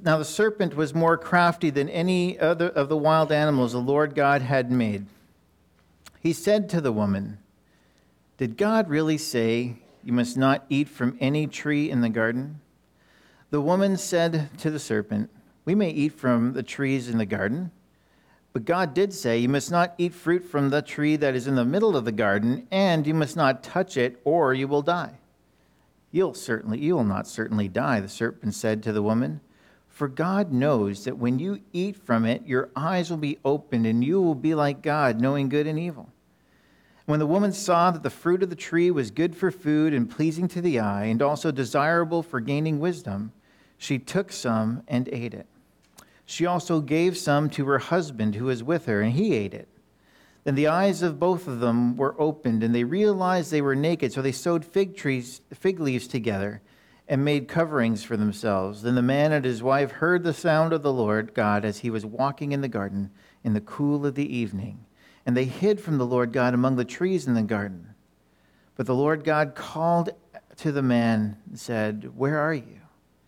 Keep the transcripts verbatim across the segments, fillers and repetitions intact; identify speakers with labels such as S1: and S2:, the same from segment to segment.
S1: Now the serpent was more crafty than any other of the wild animals the Lord God had made. He said to the woman, "Did God really say you must not eat from any tree in the garden?" The woman said to the serpent, "We may eat from the trees in the garden, but God did say you must not eat fruit from the tree that is in the middle of the garden, and you must not touch it, or you will die." You'll certainly, you will not certainly die, the serpent said to the woman. "For God knows that when you eat from it, your eyes will be opened, and you will be like God, knowing good and evil." When the woman saw that the fruit of the tree was good for food and pleasing to the eye, and also desirable for gaining wisdom, she took some and ate it. She also gave some to her husband who was with her, and he ate it. Then the eyes of both of them were opened, and they realized they were naked, so they sewed fig trees, fig leaves together and made coverings for themselves. Then the man and his wife heard the sound of the Lord God as he was walking in the garden in the cool of the evening. And they hid from the Lord God among the trees in the garden. But the Lord God called to the man and said, "Where are you?"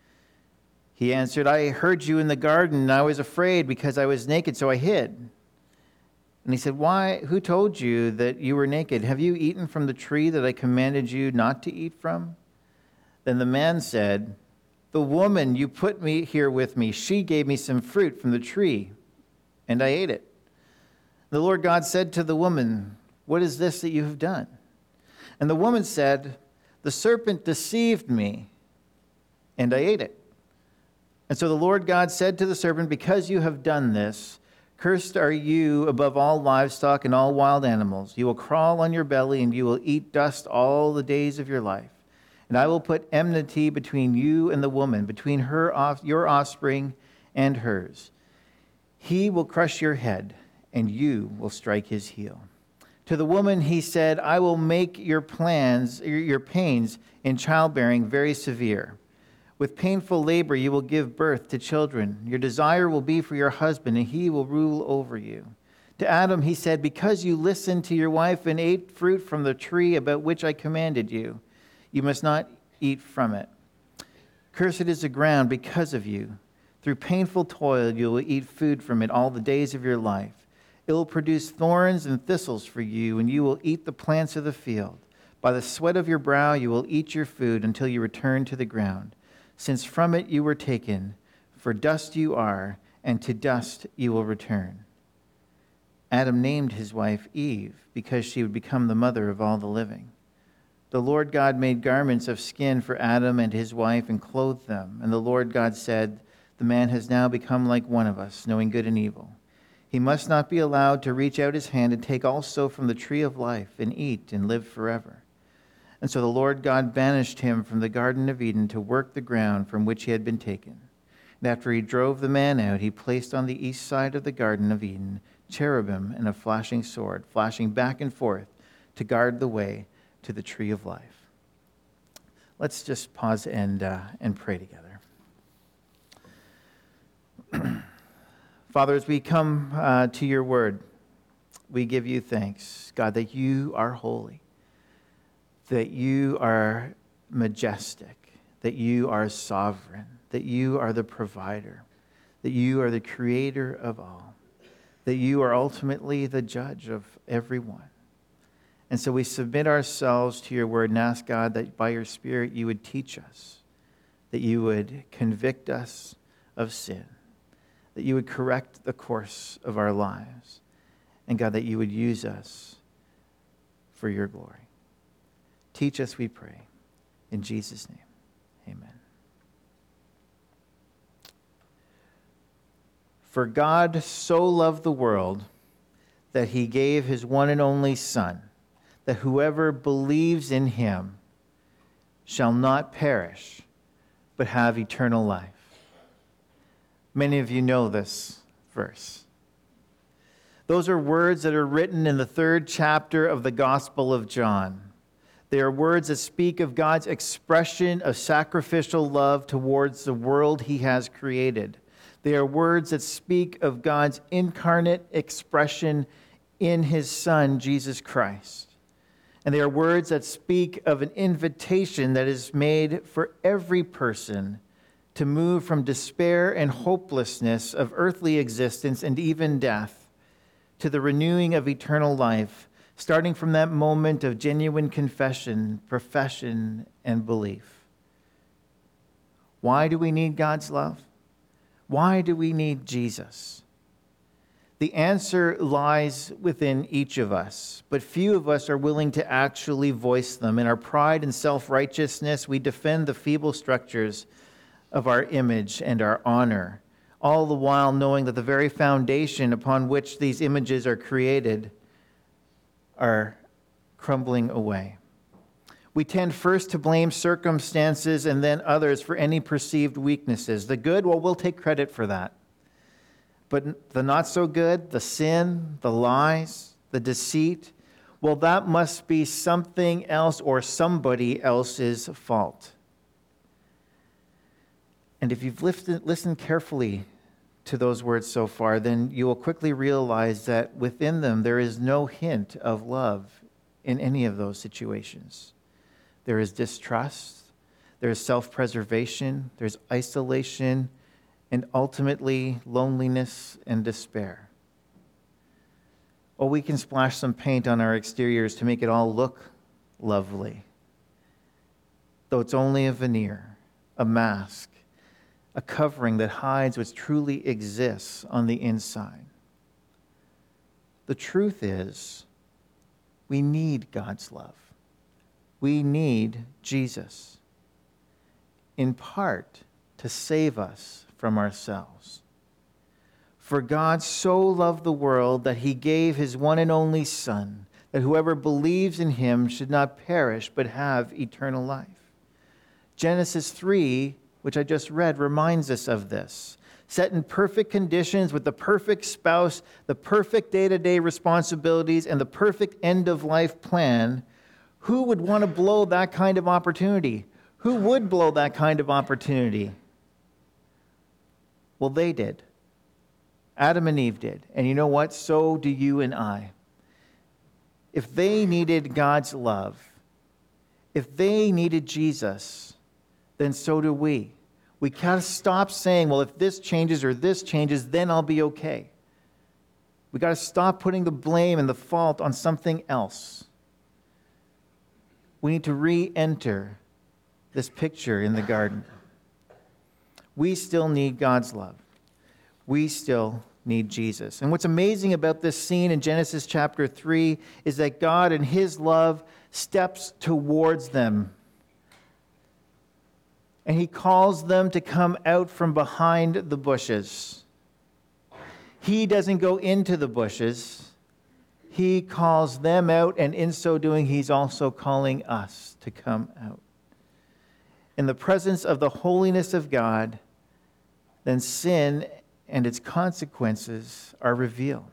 S1: He answered, "I heard you in the garden, and I was afraid because I was naked, so I hid." And he said, "Why? Who told you that you were naked? Have you eaten from the tree that I commanded you not to eat from?" Then the man said, "The woman you put me here with me, she gave me some fruit from the tree, and I ate it." The Lord God said to the woman, "What is this that you have done?" And the woman said, "The serpent deceived me, and I ate it." And so the Lord God said to the serpent, "Because you have done this, cursed are you above all livestock and all wild animals. You will crawl on your belly, and you will eat dust all the days of your life. And I will put enmity between you and the woman, between her off, your offspring and hers. He will crush your head, and you will strike his heel." To the woman he said, "I will make your plans, your pains in childbearing very severe. With painful labor you will give birth to children. Your desire will be for your husband, and he will rule over you." To Adam he said, "Because you listened to your wife and ate fruit from the tree about which I commanded you, you must not eat from it. Cursed is the ground because of you. Through painful toil you will eat food from it all the days of your life. It will produce thorns and thistles for you, and you will eat the plants of the field. By the sweat of your brow you will eat your food until you return to the ground, since from it you were taken, for dust you are, and to dust you will return." Adam named his wife Eve because she would become the mother of all the living. The Lord God made garments of skin for Adam and his wife and clothed them. And the Lord God said, "The man has now become like one of us, knowing good and evil. He must not be allowed to reach out his hand and take also from the tree of life and eat and live forever." And so the Lord God banished him from the Garden of Eden to work the ground from which he had been taken. And after he drove the man out, he placed on the east side of the Garden of Eden cherubim and a flashing sword, flashing back and forth to guard the way to the tree of life. Let's just pause and uh, and pray together. Father, as we come uh, to your word, we give you thanks, God, that you are holy, that you are majestic, that you are sovereign, that you are the provider, that you are the creator of all, that you are ultimately the judge of everyone. And so we submit ourselves to your word and ask, God, that by your Spirit you would teach us, that you would convict us of sin, that you would correct the course of our lives, and God, that you would use us for your glory. Teach us, we pray. In Jesus' name, amen. For God so loved the world that he gave his one and only Son, that whoever believes in him shall not perish, but have eternal life. Many of you know this verse. Those are words that are written in the third chapter of the Gospel of John. They are words that speak of God's expression of sacrificial love towards the world he has created. They are words that speak of God's incarnate expression in his Son, Jesus Christ. And they are words that speak of an invitation that is made for every person to move from despair and hopelessness of earthly existence and even death to the renewing of eternal life, starting from that moment of genuine confession, profession, and belief. Why do we need God's love? Why do we need Jesus? The answer lies within each of us, but few of us are willing to actually voice them. In our pride and self-righteousness, we defend the feeble structures of our image and our honor, all the while knowing that the very foundation upon which these images are created are crumbling away. We tend first to blame circumstances and then others for any perceived weaknesses. The good, well, we'll take credit for that. But the not so good, the sin, the lies, the deceit, well, that must be something else or somebody else's fault. And if you've listened, listened carefully to those words so far, then you will quickly realize that within them there is no hint of love in any of those situations. There is distrust, there is self-preservation, there's isolation, and ultimately loneliness and despair. Or we can splash some paint on our exteriors to make it all look lovely, though it's only a veneer, a mask, a covering that hides what truly exists on the inside. The truth is, we need God's love. We need Jesus, in part to save us from ourselves. For God so loved the world that he gave his one and only Son, that whoever believes in him should not perish but have eternal life. Genesis three, which I just read, reminds us of this. Set in perfect conditions with the perfect spouse, the perfect day-to-day responsibilities, and the perfect end-of-life plan, who would want to blow that kind of opportunity? Who would blow that kind of opportunity? Well, they did. Adam and Eve did. And you know what? So do you and I. If they needed God's love, if they needed Jesus, then so do we. We gotta stop saying, well, if this changes or this changes, then I'll be okay. We gotta stop putting the blame and the fault on something else. We need to re-enter this picture in the garden. We still need God's love. We still need Jesus. And what's amazing about this scene in Genesis chapter three is that God in his love steps towards them. And he calls them to come out from behind the bushes. He doesn't go into the bushes. He calls them out, and in so doing, he's also calling us to come out. In the presence of the holiness of God, then sin and its consequences are revealed.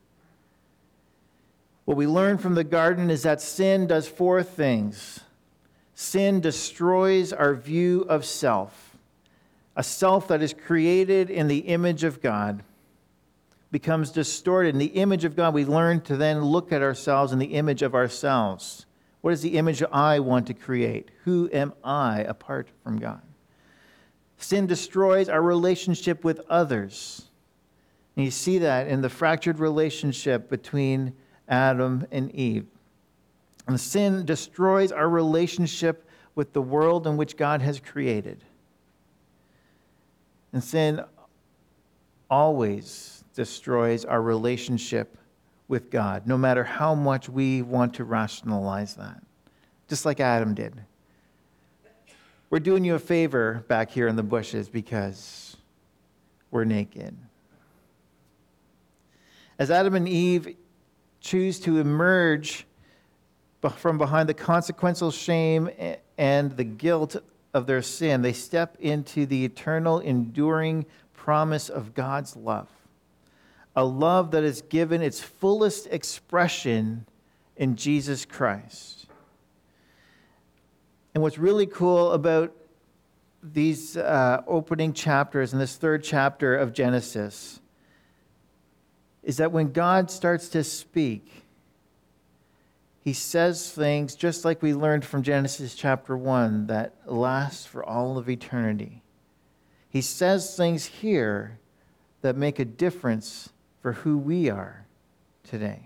S1: What we learn from the garden is that sin does four things. Sin destroys our view of self. A self that is created in the image of God becomes distorted. In the image of God, we learn to then look at ourselves in the image of ourselves. What is the image I want to create? Who am I apart from God? Sin destroys our relationship with others. And you see that in the fractured relationship between Adam and Eve. And sin destroys our relationship with the world in which God has created. And sin always destroys our relationship with God, no matter how much we want to rationalize that. Just like Adam did. We're doing you a favor back here in the bushes because we're naked. As Adam and Eve choose to emerge from behind the consequential shame and the guilt of their sin, they step into the eternal, enduring promise of God's love. A love that is given its fullest expression in Jesus Christ. And what's really cool about these uh, opening chapters in this third chapter of Genesis is that when God starts to speak, he says things just like we learned from Genesis chapter one that last for all of eternity. He says things here that make a difference for who we are today.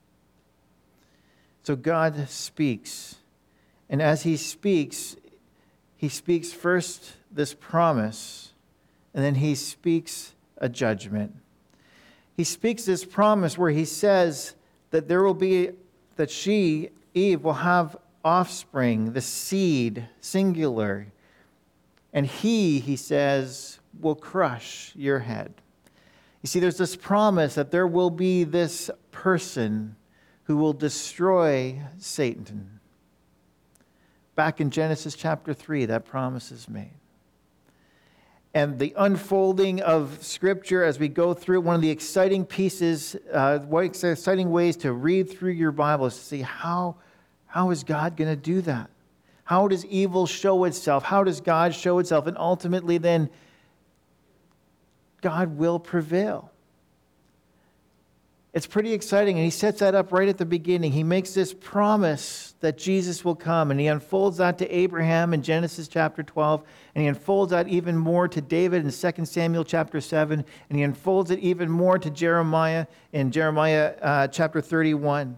S1: So God speaks. And as he speaks, he speaks first this promise, and then he speaks a judgment. He speaks this promise where he says that there will be, that she, Eve, will have offspring, the seed, singular. And he, he says, will crush your head. You see, there's this promise that there will be this person who will destroy Satan. Back in Genesis chapter three, that promise is made. And the unfolding of Scripture as we go through, one of the exciting pieces, uh, what exciting ways to read through your Bible is to see how, how is God going to do that? How does evil show itself? How does God show itself? And ultimately then, God will prevail. It's pretty exciting, and he sets that up right at the beginning. He makes this promise that Jesus will come, and he unfolds that to Abraham in Genesis chapter twelve, and he unfolds that even more to David in Second Samuel chapter seven, and he unfolds it even more to Jeremiah in Jeremiah uh, chapter thirty-one.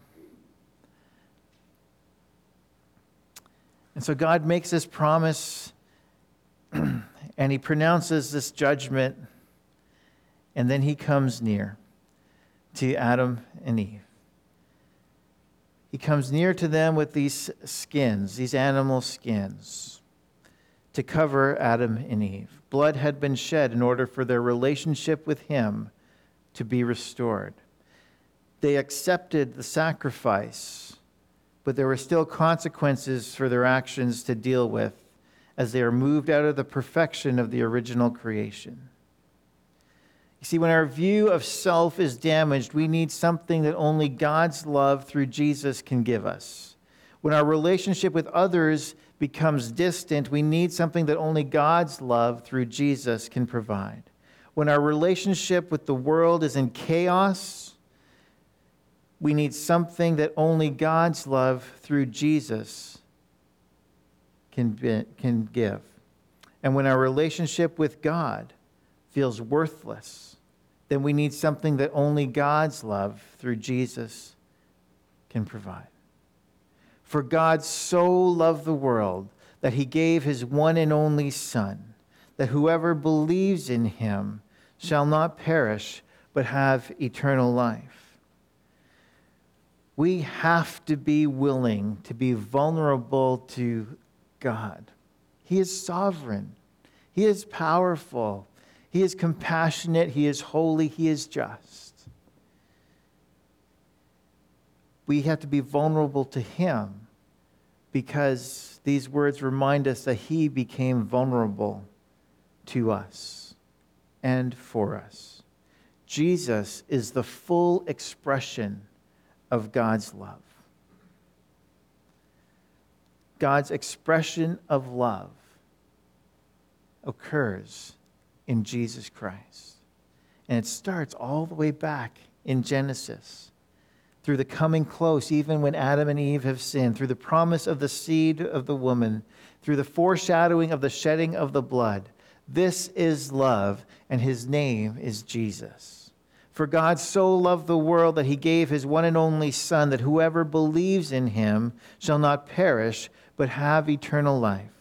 S1: And so God makes this promise, and he pronounces this judgment, and then he comes near to Adam and Eve. He comes near to them with these skins, these animal skins, to cover Adam and Eve. Blood had been shed in order for their relationship with him to be restored. They accepted the sacrifice, but there were still consequences for their actions to deal with as they are moved out of the perfection of the original creation. You see, when our view of self is damaged, we need something that only God's love through Jesus can give us. When our relationship with others becomes distant, we need something that only God's love through Jesus can provide. When our relationship with the world is in chaos, we need something that only God's love through Jesus can, be, can give. And when our relationship with God feels worthless, then we need something that only God's love through Jesus can provide. For God so loved the world that he gave his one and only Son, that whoever believes in him shall not perish, but have eternal life. We have to be willing to be vulnerable to God. He is sovereign. He is powerful. He is compassionate, he is holy, he is just. We have to be vulnerable to him because these words remind us that he became vulnerable to us and for us. Jesus is the full expression of God's love. God's expression of love occurs in Jesus Christ. And it starts all the way back in Genesis, through the coming close, even when Adam and Eve have sinned, through the promise of the seed of the woman, through the foreshadowing of the shedding of the blood. This is love, and his name is Jesus. For God so loved the world that he gave his one and only Son, that whoever believes in him shall not perish, but have eternal life.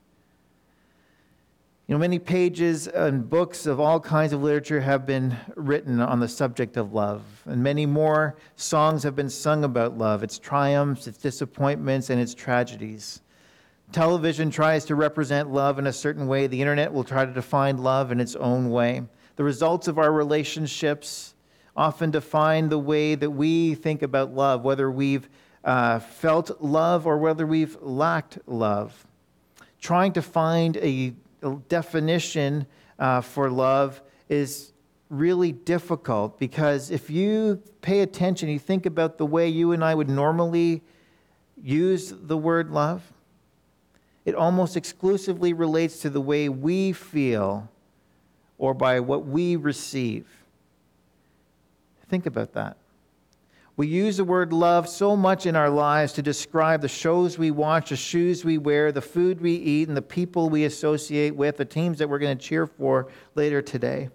S1: You know, many pages and books of all kinds of literature have been written on the subject of love, and many more songs have been sung about love, its triumphs, its disappointments, and its tragedies. Television tries to represent love in a certain way. The internet will try to define love in its own way. The results of our relationships often define the way that we think about love, whether we've uh, felt love or whether we've lacked love. Trying to find a definition uh, for love is really difficult, because if you pay attention, you think about the way you and I would normally use the word love, it almost exclusively relates to the way we feel or by what we receive. Think about that. We use the word love so much in our lives to describe the shows we watch, the shoes we wear, the food we eat, and the people we associate with, the teams that we're going to cheer for later today.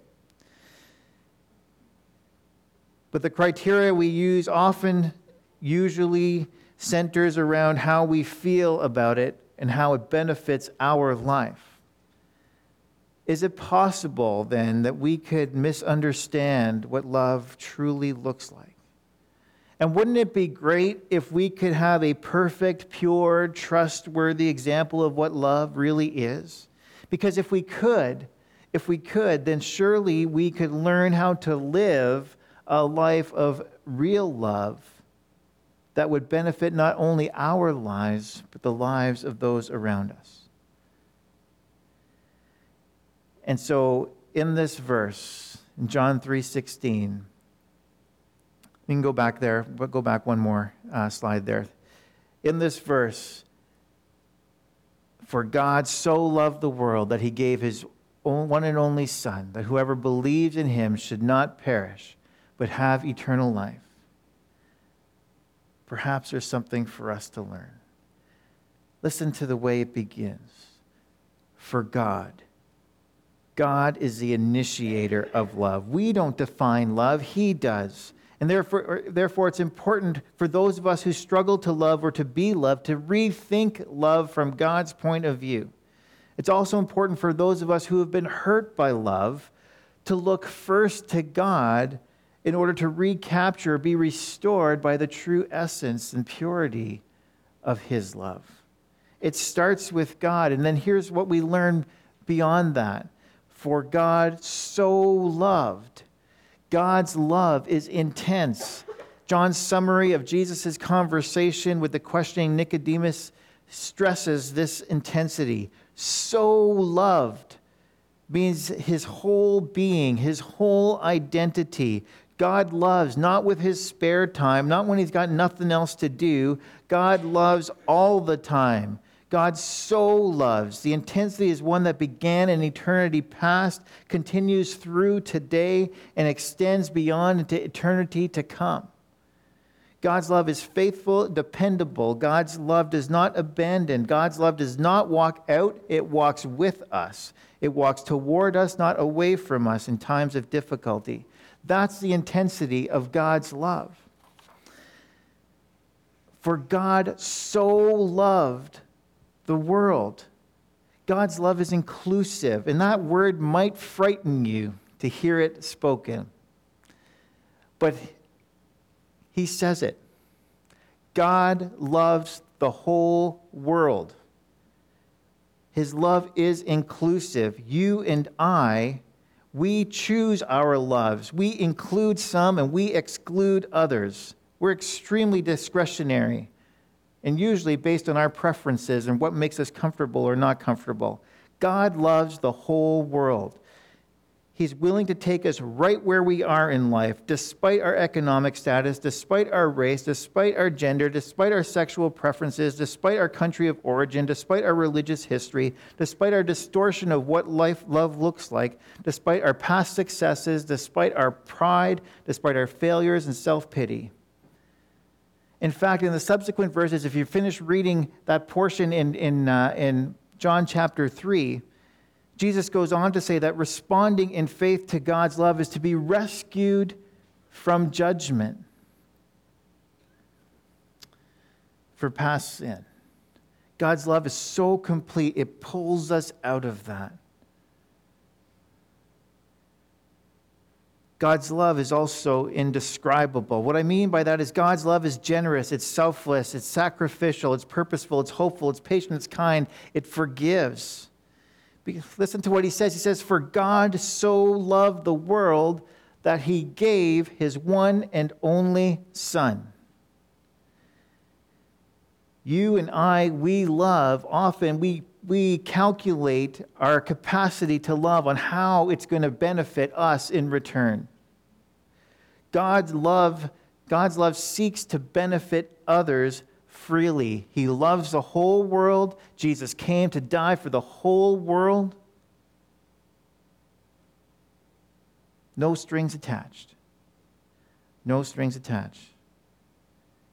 S1: But the criteria we use often usually centers around how we feel about it and how it benefits our life. Is it possible then that we could misunderstand what love truly looks like? And wouldn't it be great if we could have a perfect, pure, trustworthy example of what love really is? Because if we could, if we could, then surely we could learn how to live a life of real love that would benefit not only our lives, but the lives of those around us. And so in this verse, in John three sixteen, we can go back there, but go back one more uh, slide there. In this verse, for God so loved the world that he gave his own, one and only Son, that whoever believes in him should not perish, but have eternal life. Perhaps there's something for us to learn. Listen to the way it begins. For God. God is the initiator of love. We don't define love, he does. And therefore, therefore, it's important for those of us who struggle to love or to be loved to rethink love from God's point of view. It's also important for those of us who have been hurt by love to look first to God in order to recapture, be restored by the true essence and purity of his love. It starts with God, and then here's what we learn beyond that. For God so loved. God's love is intense. John's summary of Jesus' conversation with the questioning Nicodemus stresses this intensity. So loved means his whole being, his whole identity. God loves, not with his spare time, not when he's got nothing else to do. God loves all the time. God so loves. The intensity is one that began in eternity past, continues through today, and extends beyond into eternity to come. God's love is faithful, dependable. God's love does not abandon. God's love does not walk out. It walks with us. It walks toward us, not away from us in times of difficulty. That's the intensity of God's love. For God so loved the world. God's love is inclusive, and that word might frighten you to hear it spoken. But he says it. God loves the whole world. His love is inclusive. You and I, we choose our loves. We include some and we exclude others. We're extremely discretionary, and usually based on our preferences and what makes us comfortable or not comfortable. God loves the whole world. He's willing to take us right where we are in life, despite our economic status, despite our race, despite our gender, despite our sexual preferences, despite our country of origin, despite our religious history, despite our distortion of what life love looks like, despite our past successes, despite our pride, despite our failures and self-pity. In fact, in the subsequent verses, if you finish reading that portion in, in, uh, in John chapter three, Jesus goes on to say that responding in faith to God's love is to be rescued from judgment for past sin. God's love is so complete, it pulls us out of that. God's love is also indescribable. What I mean by that is God's love is generous, it's selfless, it's sacrificial, it's purposeful, it's hopeful, it's patient, it's kind, it forgives. Listen to what he says. He says, for God so loved the world that he gave his one and only Son. You and I, we love, often we, we calculate our capacity to love on how it's going to benefit us in return. God's love, God's love seeks to benefit others freely. He loves the whole world. Jesus came to die for the whole world. No strings attached. No strings attached.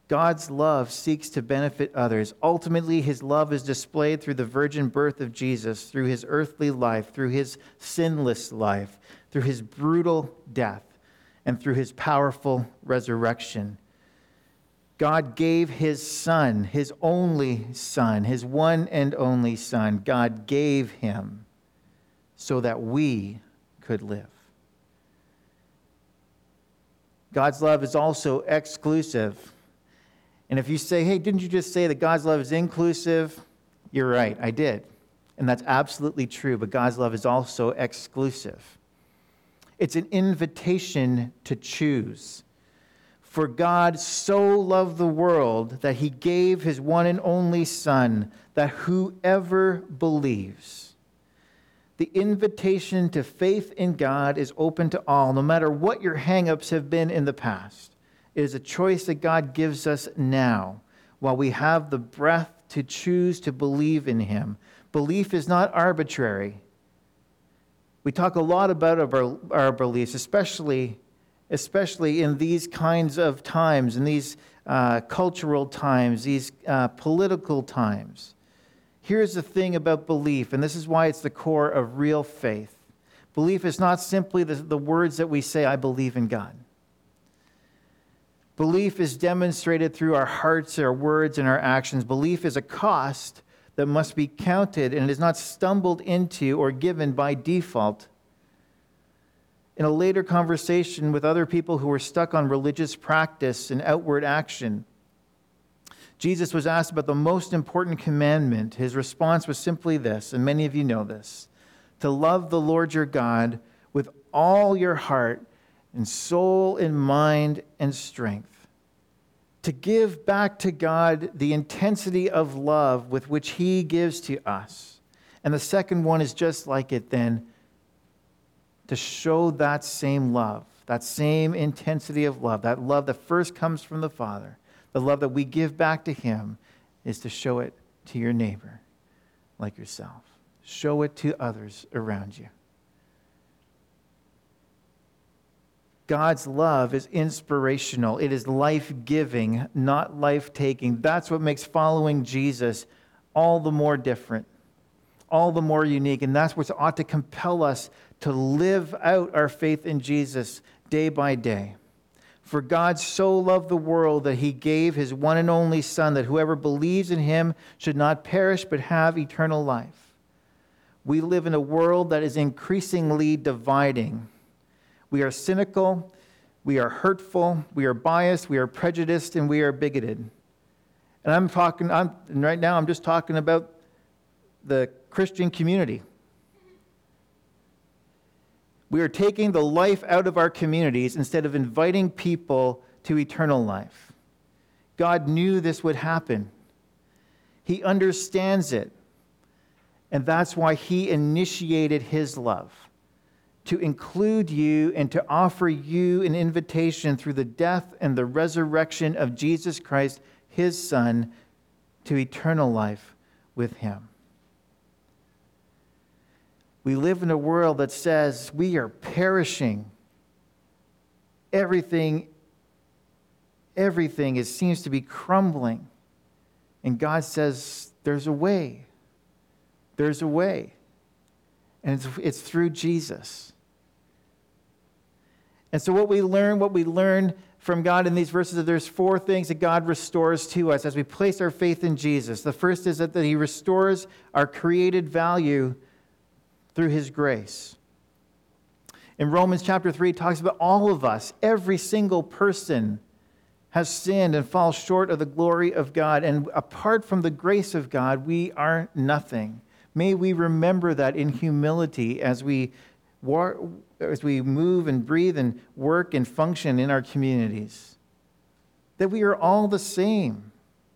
S1: God's love seeks to benefit others. Ultimately, his love is displayed through the virgin birth of Jesus, through his earthly life, through his sinless life, through his brutal death, and through his powerful resurrection. God gave his Son, his only Son, his one and only Son. God gave him so that we could live. God's love is also exclusive. And if you say, hey, didn't you just say that God's love is inclusive? You're right, I did. And that's absolutely true, but God's love is also exclusive. It's an invitation to choose. For God so loved the world that he gave his one and only Son, that whoever believes. The invitation to faith in God is open to all, no matter what your hang-ups have been in the past. It is a choice that God gives us now, while we have the breath to choose to believe in him. Belief is not arbitrary. We talk a lot about our, our beliefs, especially, especially in these kinds of times, in these uh, cultural times, these uh, political times. Here's the thing about belief, and this is why it's the core of real faith. Belief is not simply the, the words that we say, I believe in God. Belief is demonstrated through our hearts, our words, and our actions. Belief is a cost that must be counted and is not stumbled into or given by default. In a later conversation with other people who were stuck on religious practice and outward action, Jesus was asked about the most important commandment. His response was simply this, and many of you know this: to love the Lord your God with all your heart and soul and mind and strength. To give back to God the intensity of love with which he gives to us. And the second one is just like it then, to show that same love, that same intensity of love, that love that first comes from the Father, the love that we give back to him, is to show it to your neighbor like yourself. Show it to others around you. God's love is inspirational. It is life-giving, not life-taking. That's what makes following Jesus all the more different, all the more unique. And that's what ought to compel us to live out our faith in Jesus day by day. For God so loved the world that he gave his one and only Son, that whoever believes in him should not perish but have eternal life. We live in a world that is increasingly dividing. We are cynical, we are hurtful, we are biased, we are prejudiced, and we are bigoted. And I'm talking, I'm, and right now I'm just talking about the Christian community. We are taking the life out of our communities instead of inviting people to eternal life. God knew this would happen. He understands it. And that's why he initiated his love, to include you and to offer you an invitation through the death and the resurrection of Jesus Christ, his Son, to eternal life with him. We live in a world that says we are perishing. Everything, everything is, seems to be crumbling. And God says, there's a way. There's a way. And it's, it's through Jesus. And so what we learn, what we learn from God in these verses, there's four things that God restores to us as we place our faith in Jesus. The first is that he restores our created value through his grace. In Romans chapter three, it talks about all of us, every single person has sinned and falls short of the glory of God. And apart from the grace of God, we are nothing. May we remember that in humility as we war, as we move and breathe and work and function in our communities. That we are all the same.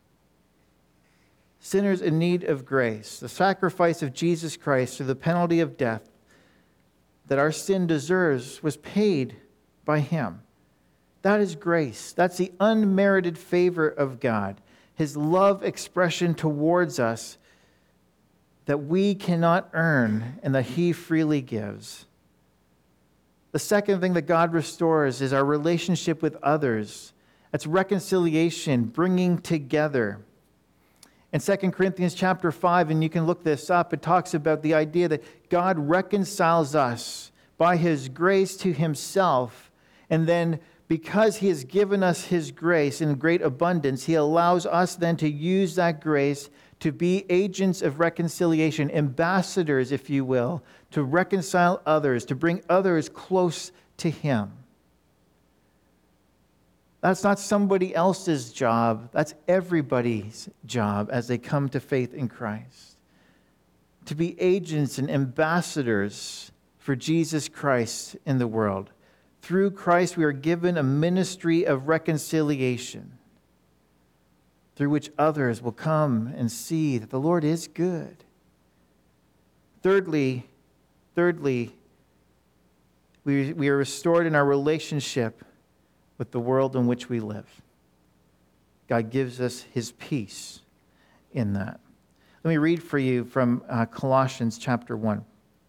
S1: Sinners in need of grace. The sacrifice of Jesus Christ through the penalty of death that our sin deserves was paid by him. That is grace. That's the unmerited favor of God. His love expression towards us that we cannot earn and that he freely gives. The second thing that God restores is our relationship with others That's reconciliation, bringing together. In Second Corinthians chapter five, and you can look this up, it talks about the idea that God reconciles us by his grace to himself, and then because he has given us his grace in great abundance, he allows us then to use that grace to be agents of reconciliation, ambassadors, if you will, to reconcile others, to bring others close to him. That's not somebody else's job. That's everybody's job as they come to faith in Christ. To be agents and ambassadors for Jesus Christ in the world. Through Christ, we are given a ministry of reconciliation through which others will come and see that the Lord is good. Thirdly, thirdly, we, we are restored in our relationship with the world in which we live. God gives us his peace in that. Let me read for you from uh, Colossians chapter one.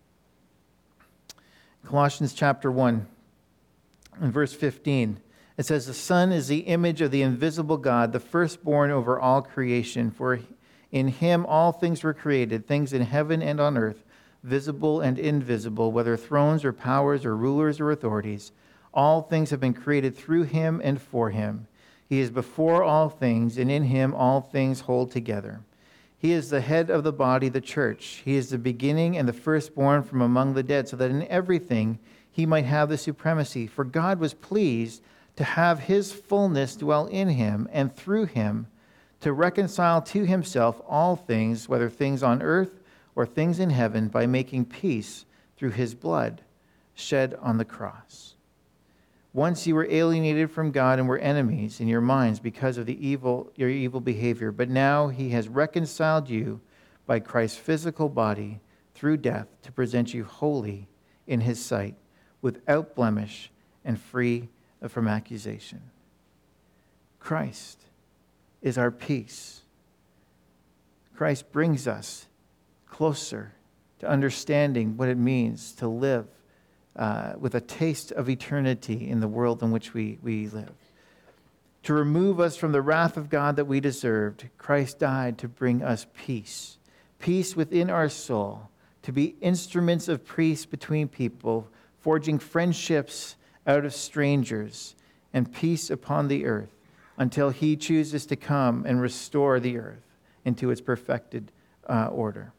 S1: Colossians chapter one, in verse fifteen. It says, "The Son is the image of the invisible God, the firstborn over all creation. For in him all things were created, things in heaven and on earth, visible and invisible, whether thrones or powers or rulers or authorities. All things have been created through him and for him. He is before all things, and in him all things hold together. He is the head of the body, the church. He is the beginning and the firstborn from among the dead, so that in everything he might have the supremacy. For God was pleased to have his fullness dwell in him, and through him to reconcile to himself all things, whether things on earth or things in heaven, by making peace through his blood shed on the cross. Once you were alienated from God and were enemies in your minds because of the evil, your evil behavior, but now he has reconciled you by Christ's physical body through death to present you holy in his sight, without blemish and free from accusation." Christ is our peace. Christ brings us closer to understanding what it means to live Uh, with a taste of eternity in the world in which we, we live. To remove us from the wrath of God that we deserved, Christ died to bring us peace. Peace within our soul, to be instruments of peace between people, forging friendships out of strangers, and peace upon the earth until he chooses to come and restore the earth into its perfected uh, order.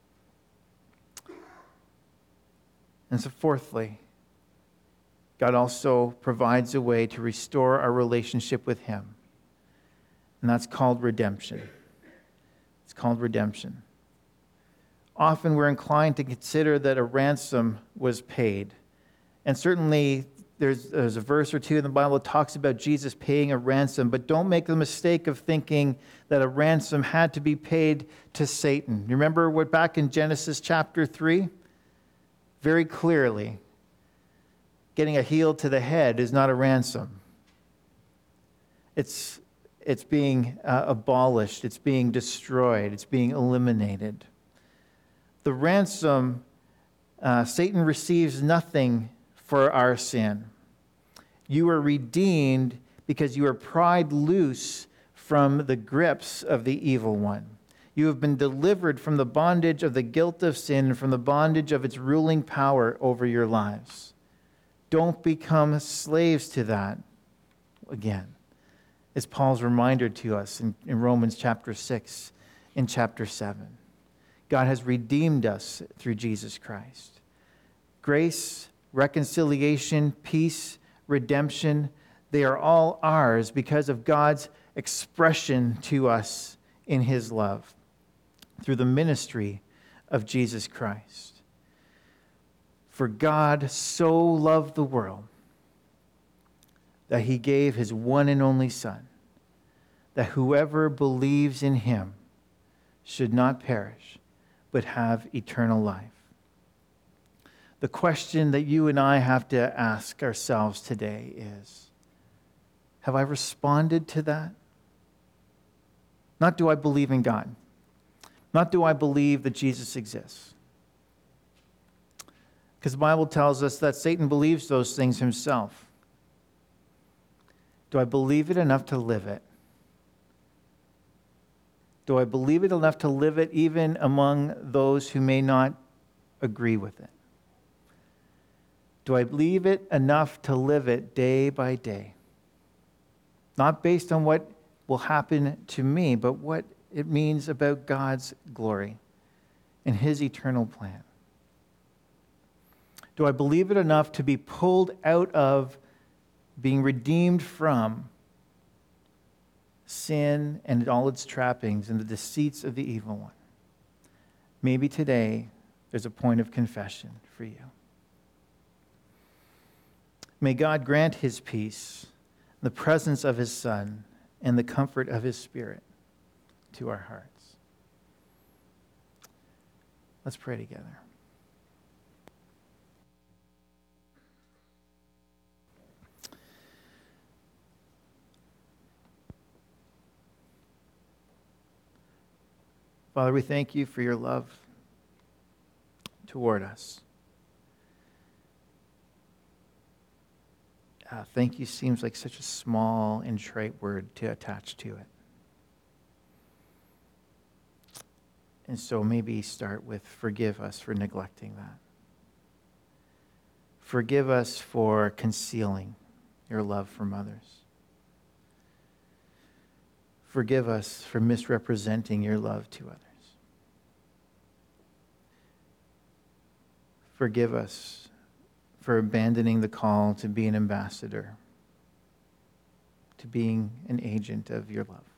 S1: And so fourthly, God also provides a way to restore our relationship with him. And that's called redemption. It's called redemption. Often we're inclined to consider that a ransom was paid. And certainly there's, there's a verse or two in the Bible that talks about Jesus paying a ransom. But don't make the mistake of thinking that a ransom had to be paid to Satan. Remember what back in Genesis chapter three? Very clearly, getting a heel to the head is not a ransom. It's, it's being uh, abolished. It's being destroyed. It's being eliminated. The ransom, uh, Satan receives nothing for our sin. You are redeemed because you are pried loose from the grips of the evil one. You have been delivered from the bondage of the guilt of sin, from the bondage of its ruling power over your lives. Don't become slaves to that again. It's Paul's reminder to us in, in Romans chapter six, in chapter seven. God has redeemed us through Jesus Christ. Grace, reconciliation, peace, redemption, they are all ours because of God's expression to us in his love, through the ministry of Jesus Christ. For God so loved the world that he gave his one and only Son, that whoever believes in him should not perish, but have eternal life. The question that you and I have to ask ourselves today is, have I responded to that? Not do I believe in God. Not do I believe that Jesus exists. Because the Bible tells us that Satan believes those things himself. Do I believe it enough to live it? Do I believe it enough to live it even among those who may not agree with it? Do I believe it enough to live it day by day? Not based on what will happen to me, but what it means about God's glory and his eternal plan. Do I believe it enough to be pulled out of being redeemed from sin and all its trappings and the deceits of the evil one? Maybe today there's a point of confession for you. May God grant his peace, the presence of his Son, and the comfort of his Spirit to our hearts. Let's pray together. Father, we thank you for your love toward us. Uh, thank you seems like such a small and trite word to attach to it. And so maybe start with forgive us for neglecting that. Forgive us for concealing your love from others. Forgive us for misrepresenting your love to others. Forgive us for abandoning the call to be an ambassador, to being an agent of your love.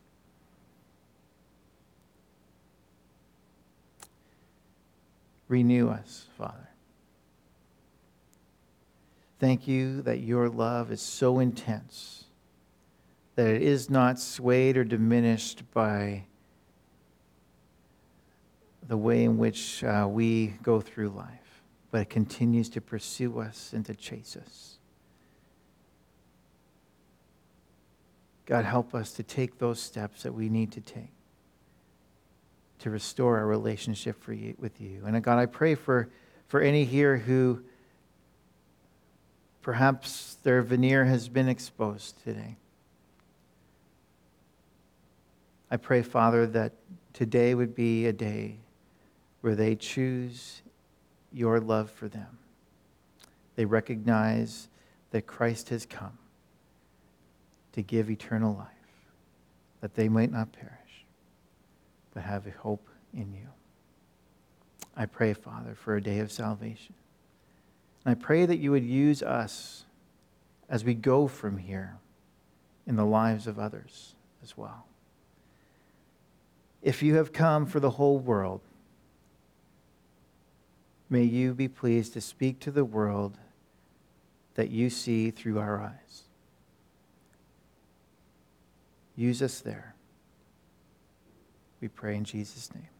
S1: Renew us, Father. Thank you that your love is so intense that it is not swayed or diminished by the way in which uh, we go through life, but it continues to pursue us and to chase us. God, help us to take those steps that we need to take to restore our relationship for you, with you. And God, I pray for, for any here who perhaps their veneer has been exposed today. I pray, Father, that today would be a day where they choose your love for them. They recognize that Christ has come to give eternal life, that they might not perish, but have a hope in you. I pray, Father, for a day of salvation. And I pray that you would use us as we go from here in the lives of others as well. If you have come for the whole world, may you be pleased to speak to the world that you see through our eyes. Use us there. We pray in Jesus' name.